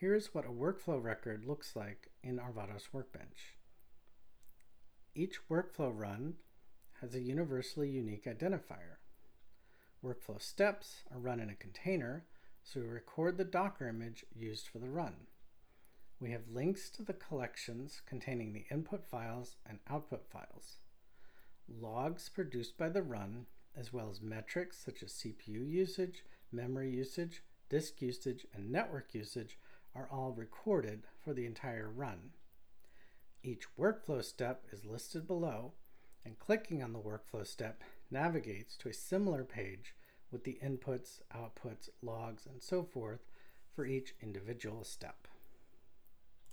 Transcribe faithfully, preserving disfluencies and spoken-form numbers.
Here's what a workflow record looks like in Arvados Workbench. Each workflow run has a universally unique identifier. Workflow steps are run in a container, so we record the Docker image used for the run. We have links to the collections containing the input files and output files. Logs produced by the run, as well as metrics such as C P U usage, memory usage, disk usage, and network usage, are all recorded for the entire run. Each workflow step is listed below, and clicking on the workflow step navigates to a similar page with the inputs, outputs, logs, and so forth for each individual step.